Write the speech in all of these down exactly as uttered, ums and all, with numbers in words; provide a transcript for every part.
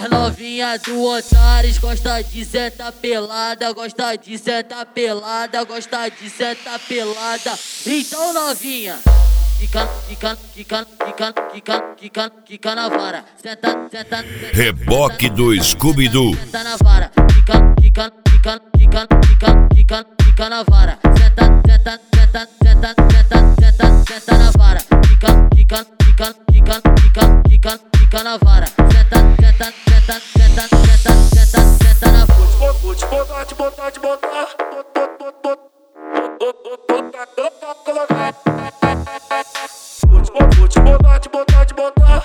As novinha do Antares gosta de sentar pelada, gosta de sentar pelada, gosta de sentar pelada. Então novinha, fica, fica, fica, fica, fica, fica, fica na vara. Senta, senta, Reboque do Scooby-Doo. Senta na vara. Fica, fica, fica, fica, fica, fica, fica na vara. Senta, senta, senta, senta, senta, senta, senta na vara. Fica, fica, fica, fica, fica, fica, fica na vara. Senta, senta, senta, senta, senta, senta, senta na vara. Vou te botar, te botar, te botar. Vou te botar, te botar, te botar.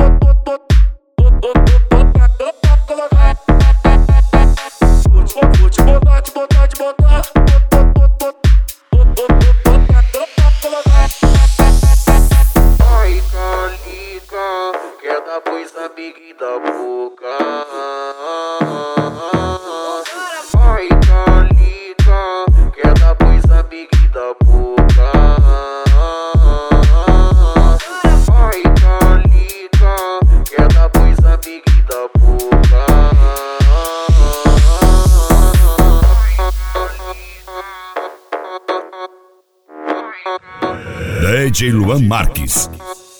Vou te botar, te botar, te botar. Ai, calica, quer dar pois amiga da boca. Ai, calica, quer dar pois amiga da boca. Ai, calica, quer dar pois amiga da boca. D J Luan Marques.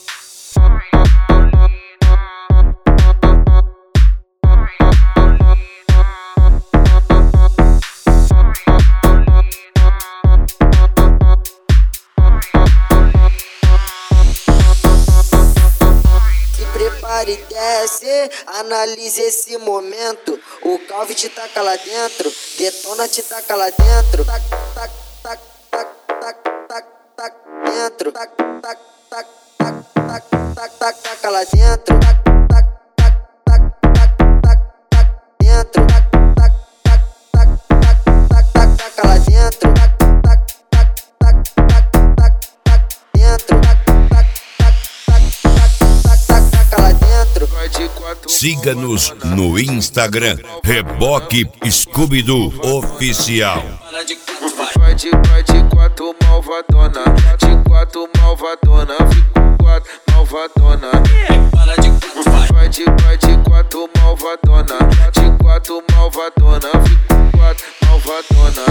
Se prepare e desce, analise esse momento. O Calvin te taca lá dentro, Detona te taca lá dentro. Tac, tac, tac, tac, tac, tac, tac, dentro. Tac, tac, tac, tac, tac, tac, tac, taca lá dentro. Tac, tac, tac, tac, tac, tac, tac, dentro. Tac, tac, tac, tac, tac, tac, tac, taca lá dentro. Tac, tac, tac, tac, tac, tac, tac, dentro. Tac, tac, tac, tac, tac, tac, taca lá dentro. Siga-nos no Instagram, Reboque Scooby-Doo Oficial. Vai de, vai de quatro malvadona, de quatro malvadona, fico quatro malvadona. Vai de, vai de quatro malvadona, de quatro malvadona, fico quatro malvadona.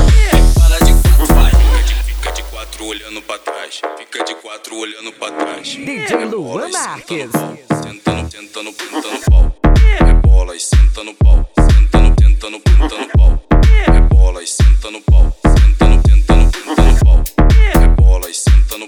Fica de quatro olhando pra trás, fica de quatro olhando pra trás. D J Luan Marques. Sentando, sentando, pintando pau. Rebola e senta no pau. Sentando, tentando, pintando pau. Rebola e senta no pau. Sentando, tentando, pintando pau. Rebola e senta no